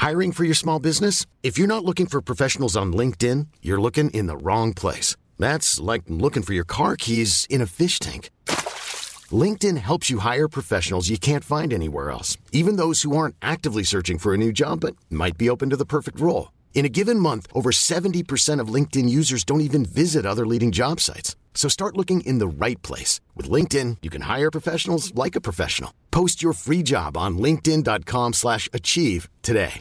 Hiring for your small business? If you're not looking for professionals on LinkedIn, you're looking in the wrong place. That's like looking for your car keys in a fish tank. LinkedIn helps you hire professionals you can't find anywhere else, even those who aren't actively searching for a new job but might be open to the perfect role. In a given month, over 70% of LinkedIn users don't even visit other leading job sites. So start looking in the right place. With LinkedIn, you can hire professionals like a professional. Post your free job on linkedin.com/achieve today.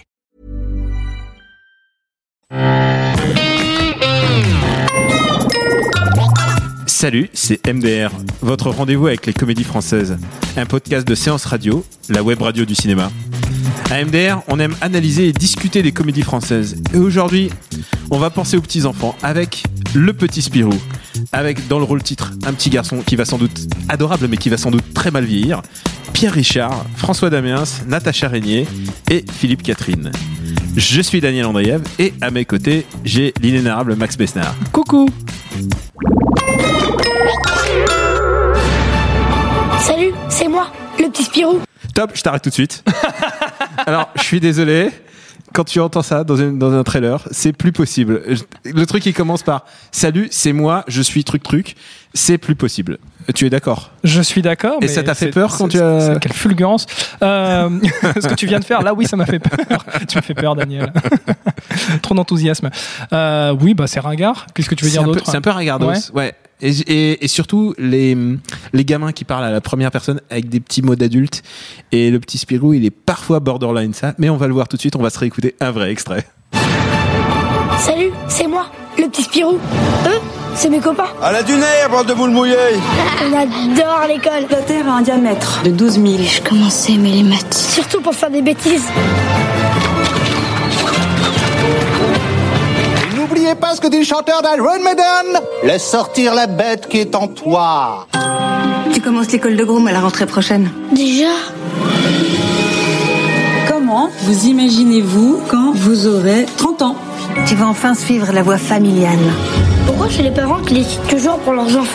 Salut, c'est MDR, votre rendez-vous avec les comédies françaises. Un podcast de Séance Radio, la web radio du cinéma. À MDR, on aime analyser et discuter des comédies françaises. Et aujourd'hui, on va penser aux petits-enfants avec le petit Spirou. Avec, dans le rôle titre, un petit garçon qui va sans doute adorable, mais qui va sans doute très mal vieillir. Pierre Richard, François Damiens, Natacha Régnier et Philippe Catherine. Je suis Daniel Andriev et à mes côtés, j'ai l'inénarrable Max Besnard. Coucou! Salut, c'est moi, le petit Spirou. Top, je t'arrête tout de suite. Alors, je suis désolé. Quand tu entends ça dans un trailer, c'est plus possible. Le truc, il commence par « Salut, c'est moi, je suis truc. » C'est plus possible. Tu es d'accord ? Je suis d'accord. Et ça t'a fait peur quand tu as... Quelle fulgurance. Ce que tu viens de faire, là, oui, ça m'a fait peur. Tu me fais peur, Daniel. Trop d'enthousiasme. Oui, bah c'est ringard. Qu'est-ce que tu veux dire d'autre ? C'est un peu ringardos, ouais. Et surtout, les gamins qui parlent à la première personne avec des petits mots d'adultes. Et le petit Spirou, il est parfois borderline ça. Mais on va le voir tout de suite, on va se réécouter un vrai extrait. Salut, c'est moi, le petit Spirou. Eux, c'est mes copains. À la dunaire, bande de moules mouillées. On adore l'école. La Terre a un diamètre de 12 000. Je commençais à aimer les maths. Surtout pour faire des bêtises. Et n'oubliez pas ce que dit le chanteur d'Iron Maiden. Laisse sortir la bête qui est en toi. Tu commences l'école de Groom à la rentrée prochaine. Déjà ? Comment vous imaginez-vous quand vous aurez 30 ans ? Tu vas enfin suivre la voie familiale. Pourquoi c'est les parents qui décident toujours pour leurs enfants ?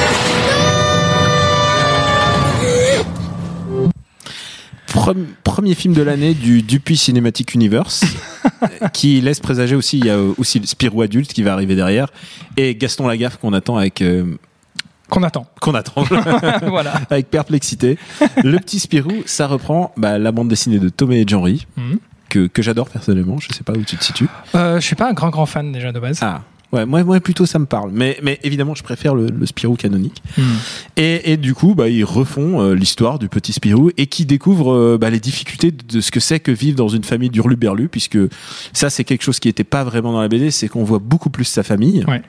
Premier film de l'année du Dupuis Cinematic Universe qui laisse présager aussi, il y a aussi le Spirou adulte qui va arriver derrière et Gaston Lagaffe qu'on attend avec... Qu'on attend. Voilà. Avec perplexité. Le petit Spirou, ça reprend la bande dessinée de Tomé et Jean-Ry, que j'adore personnellement. Je sais pas où tu te situes. Je suis pas un grand fan déjà de base. Ah. Ouais, moi plutôt ça me parle. Mais évidemment, je préfère le Spirou canonique. Et du coup, ils refont l'histoire du petit Spirou et qui découvre les difficultés de ce que c'est que vivre dans une famille d'hurluberlus, puisque ça, c'est quelque chose qui était pas vraiment dans la BD, c'est qu'on voit beaucoup plus sa famille. Ouais.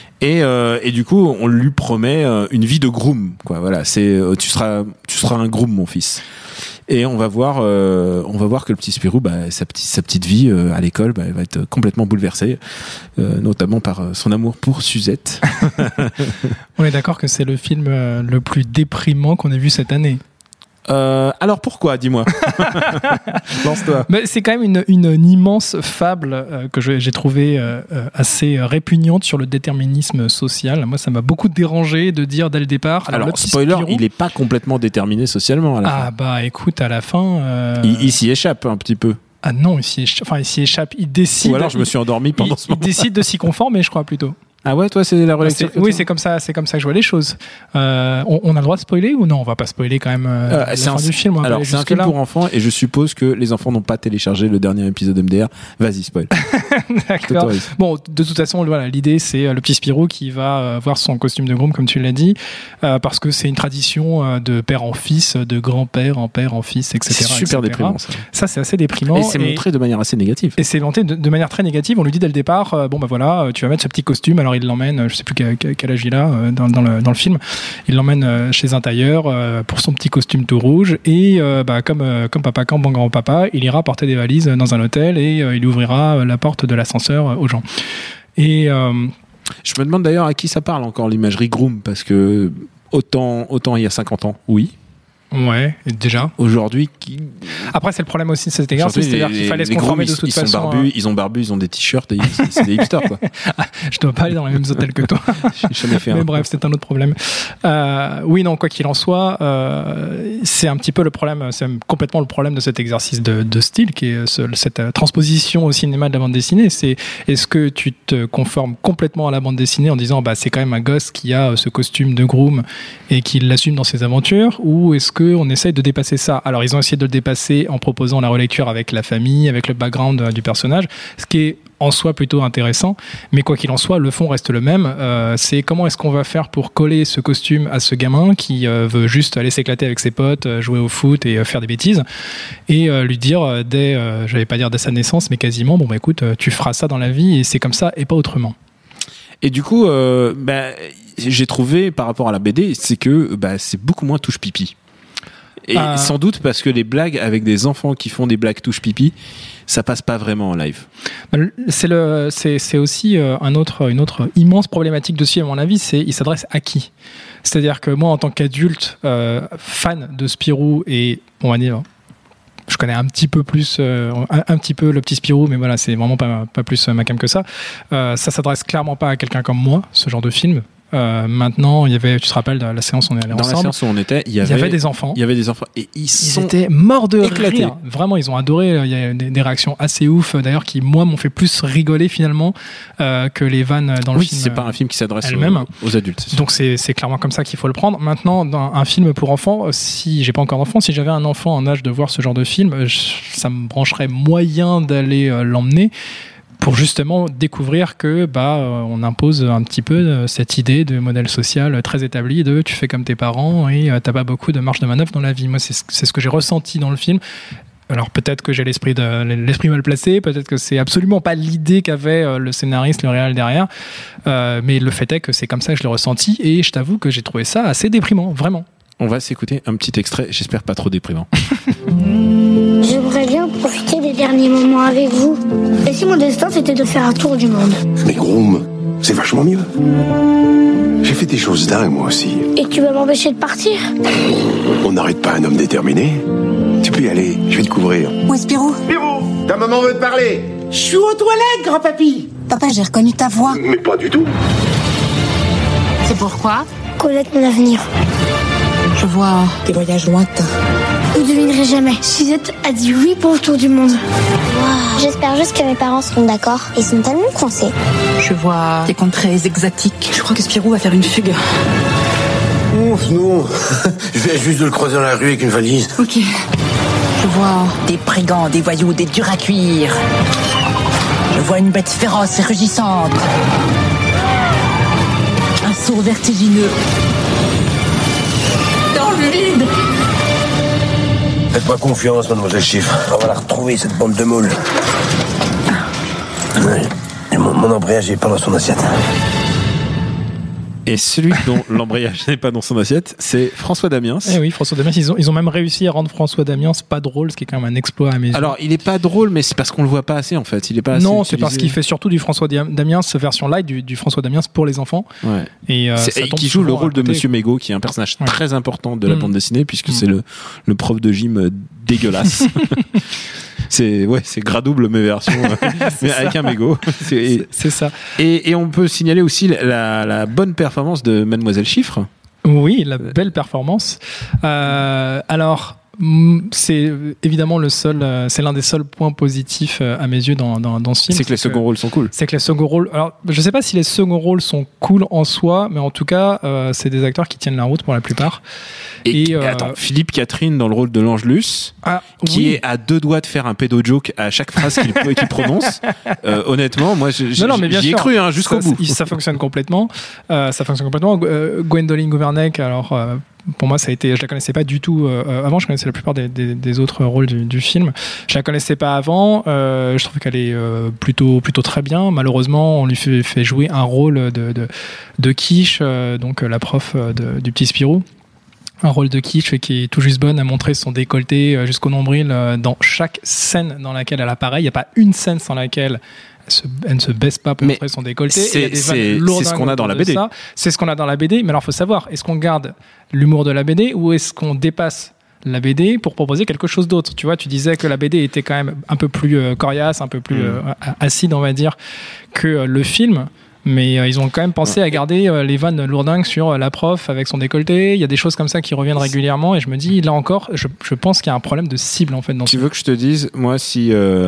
Et du coup, on lui promet une vie de groom, quoi. Voilà, c'est tu seras un groom, mon fils. Et on va voir que le petit Spirou, sa petite vie à l'école, elle va être complètement bouleversée, notamment par son amour pour Suzette. On est d'accord que c'est le film le plus déprimant qu'on ait vu cette année. Alors pourquoi, dis-moi. Lance-toi. Mais c'est quand même une immense fable que j'ai trouvée assez répugnante sur le déterminisme social. Moi, ça m'a beaucoup dérangé de dire dès le départ. Alors spoiler, Spirou, il n'est pas complètement déterminé socialement à la fin. Bah écoute, à la fin... Il s'y échappe un petit peu. Ah non, il s'y échappe. Il décide... Ou alors je me suis endormi pendant ce moment. Il décide de s'y conformer, je crois, plutôt. Ah ouais, toi c'est la relecture. Oui, c'est comme ça que je vois les choses. On a le droit de spoiler ou non ? On va pas spoiler quand même la fin du film. Alors c'est un film pour enfants et je suppose que les enfants n'ont pas téléchargé le dernier épisode MDR. Vas-y, spoil. D'accord. Bon, de toute façon, voilà, l'idée c'est le petit Spirou qui va voir son costume de groom, comme tu l'as dit, parce que c'est une tradition de père en fils, de grand-père en père en fils, etc. C'est super déprimant ça. Ça c'est assez déprimant. Et c'est montré de manière assez négative. Et c'est montré de manière très négative. On lui dit dès le départ, voilà, tu vas mettre ce petit costume. Alors il l'emmène, je sais plus quel âge il a dans le film, il l'emmène chez un tailleur pour son petit costume tout rouge et comme papa quand bon grand-papa, il ira porter des valises dans un hôtel et il ouvrira la porte de l'ascenseur aux gens. Et je me demande d'ailleurs à qui ça parle encore l'imagerie groom, parce que autant il y a 50 ans, oui. Ouais, et déjà. Aujourd'hui, Après, c'est le problème aussi de cet exercice, c'est-à-dire qu'il fallait se conformer de toute façon. Ils ont barbu, ils ont des t-shirts, c'est des hipsters, quoi. Je dois pas aller dans les mêmes hôtels que toi. J'ai jamais fait. Mais bref, c'est un autre problème. Oui, non, quoi qu'il en soit, c'est un petit peu le problème, c'est complètement le problème de cet exercice de style, qui est cette transposition au cinéma de la bande dessinée. C'est est-ce que tu te conformes complètement à la bande dessinée en disant bah c'est quand même un gosse qui a ce costume de groom et qui l'assume dans ses aventures, ou est-ce qu'on essaye de dépasser ça? Alors ils ont essayé de le dépasser en proposant la relecture avec la famille, avec le background du personnage, ce qui est en soi plutôt intéressant, mais quoi qu'il en soit, le fond reste le même. C'est comment est-ce qu'on va faire pour coller ce costume à ce gamin qui veut juste aller s'éclater avec ses potes, jouer au foot et faire des bêtises, et lui dire j'allais pas dire dès sa naissance, mais quasiment, bon bah écoute, tu feras ça dans la vie et c'est comme ça et pas autrement. Et du coup, j'ai trouvé par rapport à la BD, c'est que c'est beaucoup moins touche pipi. Et sans doute parce que les blagues avec des enfants qui font des blagues touche pipi, ça passe pas vraiment en live. C'est aussi une autre immense problématique de ce film, à mon avis, c'est il s'adresse à qui? C'est-à-dire que moi, en tant qu'adulte, fan de Spirou, et on va dire, je connais un petit peu plus, un petit peu le petit Spirou, mais voilà, c'est vraiment pas plus ma cam que ça. Ça s'adresse clairement pas à quelqu'un comme moi, ce genre de film. Maintenant, il y avait, tu te rappelles de la séance où on est allé ensemble. Dans la séance où on était, il y avait des enfants. Il y avait des enfants et ils étaient morts de éclatés. Rire. Vraiment, ils ont adoré. Il y a des réactions assez ouf, d'ailleurs, qui moi m'ont fait plus rigoler finalement que les vannes dans le film. Oui, c'est pas un film qui s'adresse aux adultes. Donc c'est clairement comme ça qu'il faut le prendre. Maintenant, dans un film pour enfants, si j'ai pas encore d'enfant, si j'avais un enfant en âge de voir ce genre de film, ça me brancherait moyen d'aller l'emmener, pour justement découvrir que on impose un petit peu cette idée de modèle social très établi de tu fais comme tes parents et t'as pas beaucoup de marge de manœuvre dans la vie. Moi, c'est ce que j'ai ressenti dans le film. Alors peut-être que j'ai l'esprit mal placé, peut-être que c'est absolument pas l'idée qu'avait le scénariste, le réal derrière, mais le fait est que c'est comme ça que je l'ai ressenti, et je t'avoue que j'ai trouvé ça assez déprimant, vraiment. On va s'écouter un petit extrait, j'espère pas trop déprimant. J'aimerais bien profiter des derniers moments avec vous. Et si mon destin c'était de faire un tour du monde? Mais Groom, c'est vachement mieux. J'ai fait des choses dingues moi aussi. Et tu vas m'empêcher de partir? On n'arrête pas un homme déterminé. Tu peux y aller, je vais te couvrir. Où est Spirou? Spirou, ta maman veut te parler. Je suis aux toilettes, grand-papy. Papa, j'ai reconnu ta voix. Mais pas du tout. C'est pourquoi? Connaître mon avenir. Je vois des voyages lointains. Vous ne devinerez jamais. Suzette a dit oui pour le tour du monde. Wow. J'espère juste que mes parents seront d'accord. Ils sont tellement coincés. Je vois des contrées exotiques. Je crois que Spirou va faire une fugue. Ouf, non. Je viens juste de le croiser dans la rue avec une valise. Ok. Je vois des brigands, des voyous, des durs à cuire. Je vois une bête féroce et rugissante. Un saut vertigineux. Dans le vide. Faites-moi confiance, mademoiselle Chiffre. On va la retrouver, cette bande de moules. Ouais. Et mon embrayage n'est pas dans son assiette. Et celui dont l'embrayage n'est pas dans son assiette, c'est François Damiens. Eh oui, François Damiens, ils ont même réussi à rendre François Damiens pas drôle, ce qui est quand même un exploit à mes yeux. Alors, il est pas drôle, mais c'est parce qu'on le voit pas assez, en fait. Il est pas assez non, utilisé. c'est parce qu'il fait surtout du François Damiens, version light du François Damiens pour les enfants. Ouais. Et qui joue le rôle de Monsieur Mégot, qui est un personnage très important de la bande dessinée, puisque c'est le prof de gym dégueulasse. C'est gras double mes versions, mais avec un mégot. C'est ça. Et on peut signaler aussi la bonne performance de Mademoiselle Chiffre. Oui, la belle performance. Alors, c'est évidemment c'est l'un des seuls points positifs à mes yeux dans ce film. C'est que les seconds rôles sont cool. C'est que les seconds rôles. Alors, je sais pas si les seconds rôles sont cool en soi, mais en tout cas, c'est des acteurs qui tiennent la route pour la plupart. Et attends, Philippe Catherine dans le rôle de l'Angelus, qui est à deux doigts de faire un pédo-joke à chaque phrase qu'il prononce. Honnêtement, moi, j'y ai cru jusqu'au bout. Ça fonctionne complètement. Gwendoline Gouvernec, alors. Pour moi, je la connaissais pas du tout avant. Je connaissais la plupart des autres rôles du film. Je la connaissais pas avant. Je trouve qu'elle est plutôt très bien. Malheureusement, on lui fait jouer un rôle de quiche, donc la prof du petit Spirou. Un rôle de quiche qui est tout juste bonne à montrer son décolleté jusqu'au nombril dans chaque scène dans laquelle elle apparaît. Il n'y a pas une scène sans laquelle elle ne se baisse pas pour montrer son décolleté. C'est ce qu'on a dans la BD. C'est ce qu'on a dans la BD. Mais alors, il faut savoir, est-ce qu'on garde l'humour de la BD ou est-ce qu'on dépasse la BD pour proposer quelque chose d'autre. Tu vois, tu disais que la BD était quand même un peu plus coriace, un peu plus acide, on va dire, que le film. Mais ils ont quand même pensé à garder les vannes lourdingues sur la prof avec son décolleté. Il y a des choses comme ça qui reviennent régulièrement et je me dis, là encore, je pense qu'il y a un problème de cible en fait. Tu veux que je te dise, moi, si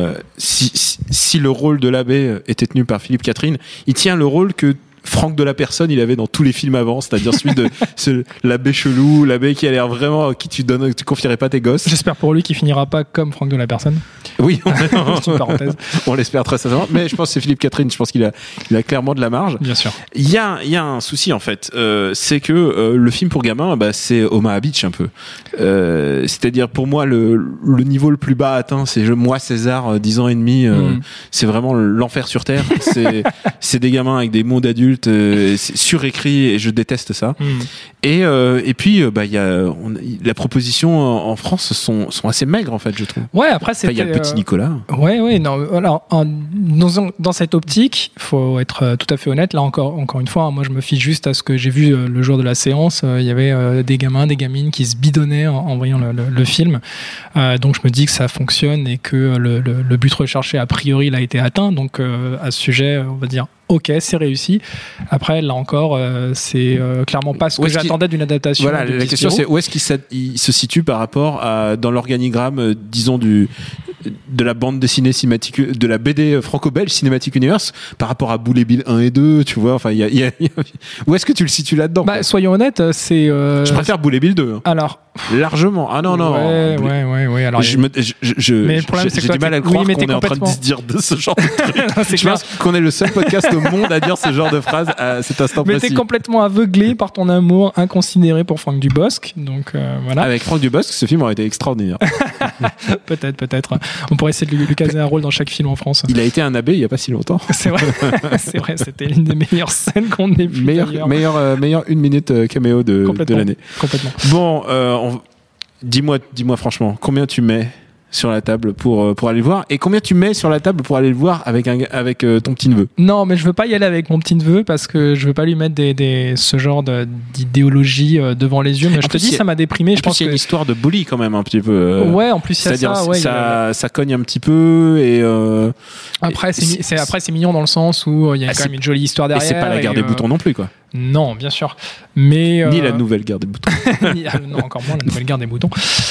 le rôle de l'abbé était tenu par Philippe Catherine, il tient le rôle que Franck de la Personne il avait dans tous les films avant, c'est-à-dire celui de l'abbé chelou, l'abbé qui a l'air vraiment qui tu confierais pas tes gosses. J'espère pour lui qu'il finira pas comme Franck de la Personne. Oui, c'est une parenthèse. On l'espère très sincèrement, mais je pense que c'est Philippe Catherine, je pense qu'il a clairement de la marge. Bien sûr. Il y a un souci en fait, c'est que le film pour gamins, c'est Omaha Beach un peu. C'est-à-dire pour moi le niveau le plus bas atteint, c'est moi César 10 ans et demi, c'est vraiment l'enfer sur terre. C'est des gamins avec des mots d'adultes. C'est surécrit et je déteste ça. Et puis il y a la proposition en France sont assez maigres en fait, je trouve. Ouais, après c'est il y a le petit Nicolas. Ouais non, alors dans cette optique, faut être tout à fait honnête, là encore une fois, moi je me fie juste à ce que j'ai vu le jour de la séance, il y avait des gamins, des gamines qui se bidonnaient en voyant le film. Donc je me dis que ça fonctionne et que le but recherché a priori il a été atteint, donc à ce sujet, on va dire ok, c'est réussi. Après, là encore, c'est clairement pas ce que j'attendais d'une adaptation. Voilà, la question c'est où est-ce qu'il se situe par rapport dans l'organigramme, disons de la bande dessinée cinématique, de la BD franco-belge Cinematic Universe par rapport à Boule et Bill 1 et 2, tu vois. Enfin, où est-ce que tu le situes là-dedans? Soyons honnêtes, c'est. Je préfère Boule et Bill 2. Alors. Largement. Ah non. Ouais. Alors, mais le problème, c'est que j'ai du mal à le croire qu'on est en train de se dire de ce genre de truc. Je pense qu'on est le seul podcast au monde à dire ce genre de phrase à cet instant précis. Mais t'es complètement aveuglé par ton amour inconsidéré pour Franck Dubosc. Donc voilà. Avec Franck Dubosc, ce film aurait été extraordinaire. Peut-être. On pourrait essayer de lui caser un rôle dans chaque film en France. Il a été un abbé il y a pas si longtemps. C'est vrai. C'était l'une des meilleures scènes qu'on ait vues. Meilleur 1 minute caméo de l'année. Complètement. Bon, dis-moi franchement, combien tu mets sur la table pour aller le voir, et combien tu mets sur la table pour aller le voir avec ton petit neveu? Non, mais je veux pas y aller avec mon petit neveu parce que je veux pas lui mettre ce genre d'idéologie devant les yeux. Mais je te dis, ça m'a déprimé. Je pense qu'il y a une histoire de bully quand même un petit peu. Ouais, en plus c'est-à-dire ça cogne un petit peu et après c'est mignon dans le sens où il y a quand même une jolie histoire derrière. Et c'est pas la guerre des boutons non plus quoi. Non, bien sûr. Mais ni la nouvelle guerre des boutons. Non, encore moins la nouvelle guerre des boutons.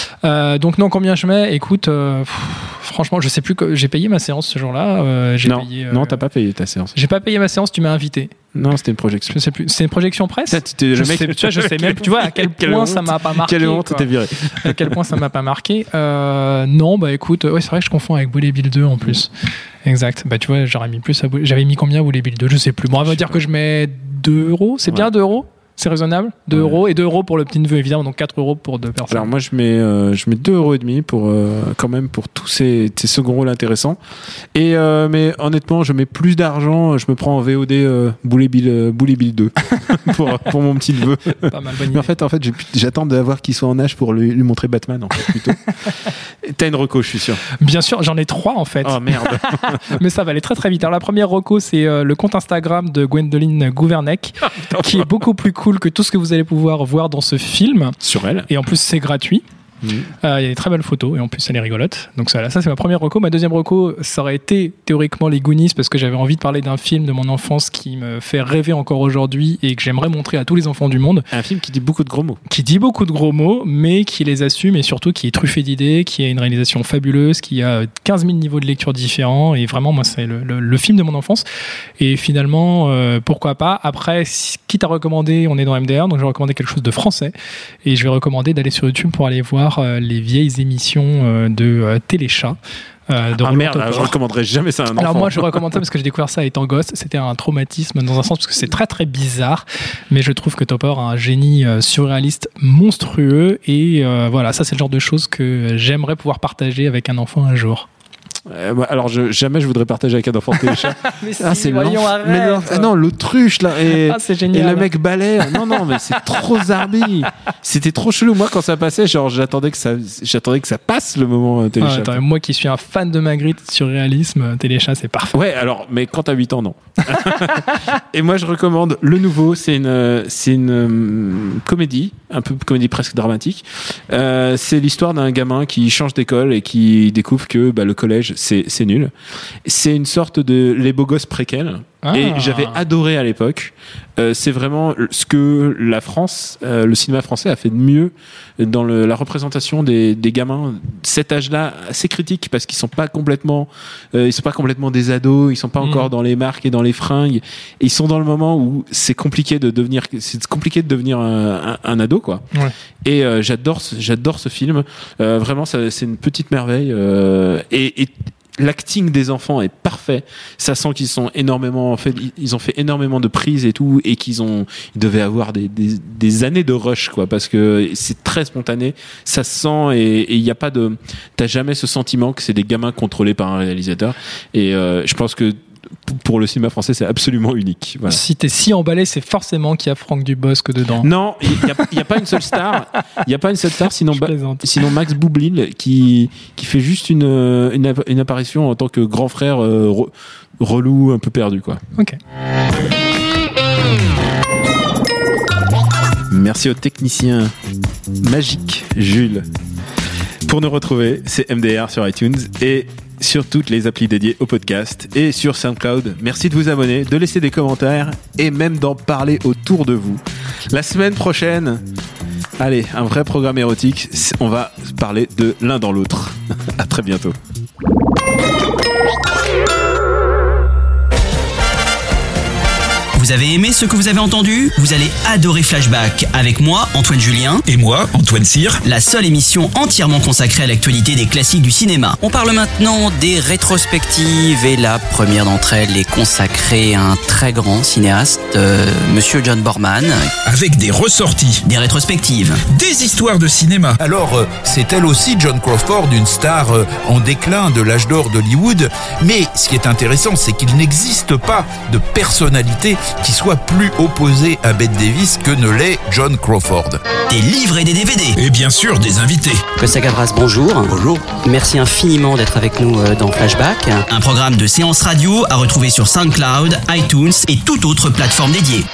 Donc non, combien je mets? Écoute, franchement, je sais plus que j'ai payé ma séance ce jour-là. Non, t'as pas payé ta séance. J'ai pas payé ma séance. Tu m'as invité. Non, c'était une projection. Je sais plus. C'est une projection presse. Je sais même. Tu vois à quel point ça m'a pas marqué. Quel honte, t'étais viré. À quel point ça m'a pas marqué. Non, écoute, c'est vrai que je confonds avec Boule et Bill 2 en plus. Exact. Tu vois, j'avais mis combien à Boule et Bill 2? Je sais plus. Bon, on va dire que je mets 2 €. C'est bien 2 €? C'est raisonnable? 2 € et 2 € pour le petit neveu évidemment, donc 4 € pour 2 personnes. Alors moi je mets 2,5 € pour quand même pour tous ces seconds rôles intéressants. Et mais honnêtement je mets plus d'argent, je me prends en VOD Boule et Bill 2 pour mon petit neveu. Pas mal, bonne idée. Mais en fait j'attends d'avoir qu'il soit en âge pour lui montrer Batman en fait plutôt. T'as une reco, je suis sûr. Bien sûr, j'en ai 3 en fait. Oh merde. Mais ça va aller très très vite. Alors la première reco, c'est le compte Instagram de Gwendoline Gouvernec qui est beaucoup plus cool que tout ce que vous allez pouvoir voir dans ce film. Sur elle. Et en plus, c'est gratuit. Il y a des très belles photos et en plus elle est rigolote. Donc ça c'est ma première reco. Ma deuxième reco, ça aurait été théoriquement les Goonies parce que j'avais envie de parler d'un film de mon enfance qui me fait rêver encore aujourd'hui et que j'aimerais montrer à tous les enfants du monde. Un film qui dit beaucoup de gros mots. Qui dit beaucoup de gros mots, mais qui les assume et surtout qui est truffé d'idées, qui a une réalisation fabuleuse, qui a 15 000 niveaux de lecture différents et vraiment moi c'est le film de mon enfance. Et finalement, pourquoi pas. Après, quitte à recommander, on est dans MDR, donc je vais recommander quelque chose de français et je vais recommander d'aller sur YouTube pour aller voir les vieilles émissions de Téléchat. Merde, je recommanderais jamais ça à un enfant. Alors moi je recommande ça parce que j'ai découvert ça étant gosse. C'était un traumatisme dans un sens parce que c'est très très bizarre, mais je trouve que Topor a un génie surréaliste monstrueux et voilà, ça c'est le genre de choses que j'aimerais pouvoir partager avec un enfant un jour. Alors jamais je voudrais partager avec un enfant Téléchat. Mais c'est voyons, arrête. Mais non, l'autruche là et, c'est génial. Et le mec balaie. Non, mais c'est trop zarbi. C'était trop chelou. Moi, quand ça passait, genre j'attendais que ça passe le moment Téléchat. Attends, moi qui suis un fan de Magritte sur réalisme, Téléchat c'est parfait. Ouais, alors, mais quand t'as 8 ans, non. Et moi, je recommande le nouveau. C'est une comédie, un peu comédie presque dramatique. C'est l'histoire d'un gamin qui change d'école et qui découvre que le collège c'est nul. C'est une sorte de les beaux gosses préquels. Et j'avais adoré à l'époque. C'est vraiment ce que la France, le cinéma français a fait de mieux dans la représentation des gamins. Cet âge-là, assez critique parce qu'ils sont pas complètement des ados, ils sont pas encore dans les marques et dans les fringues. Et ils sont dans le moment où c'est compliqué de devenir un ado, quoi. Ouais. Et j'adore ce film. Vraiment, c'est une petite merveille. Et l'acting des enfants est parfait. Ça sent qu'ils sont énormément, en fait, ils ont fait énormément de prises et tout, et ils devaient avoir des années de rush, quoi, parce que c'est très spontané. Ça se sent et il y a pas t'as jamais ce sentiment que c'est des gamins contrôlés par un réalisateur. Et je pense que pour le cinéma français, c'est absolument unique. Voilà. Si t'es si emballé, c'est forcément qu'il y a Franck Dubosc dedans. Non, il y a pas une seule star. Il y a pas une seule star, sinon Max Boublil qui fait juste une apparition en tant que grand frère relou, un peu perdu, quoi. Ok. Merci au technicien magique Jules. Pour nous retrouver, c'est MDR sur iTunes et sur toutes les applis dédiées au podcast et sur SoundCloud. Merci de vous abonner, de laisser des commentaires et même d'en parler autour de vous. La semaine prochaine, allez, un vrai programme érotique. On va parler de l'un dans l'autre. À très bientôt. Vous avez aimé ce que vous avez entendu ? Vous allez adorer Flashback avec moi, Antoine Julien. Et moi, Antoine Cyr. La seule émission entièrement consacrée à l'actualité des classiques du cinéma. On parle maintenant des rétrospectives et la première d'entre elles est consacrée à un très grand cinéaste, Monsieur John Borman. Avec des ressorties. Des rétrospectives. Des histoires de cinéma. Alors, c'est elle aussi, Joan Crawford, une star en déclin de l'âge d'or d'Hollywood. Mais ce qui est intéressant, c'est qu'il n'existe pas de personnalité qui soit plus opposé à Bette Davis que ne l'est Joan Crawford. Des livres et des DVD. Et bien sûr, des invités. Costa Gavras, bonjour. Bonjour. Merci infiniment d'être avec nous dans Flashback. Un programme de séance radio à retrouver sur SoundCloud, iTunes et toute autre plateforme dédiée.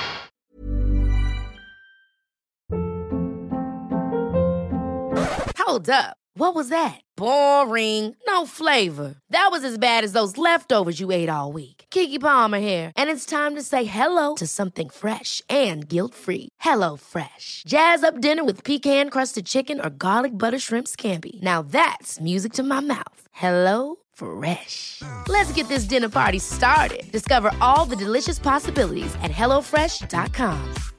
Hold up. What was that? Boring. No flavor. That was as bad as those leftovers you ate all week. Keke Palmer here, and it's time to say hello to something fresh and guilt-free. Hello Fresh. Jazz up dinner with pecan-crusted chicken or garlic butter shrimp scampi. Now that's music to my mouth. Hello Fresh. Let's get this dinner party started. Discover all the delicious possibilities at HelloFresh.com.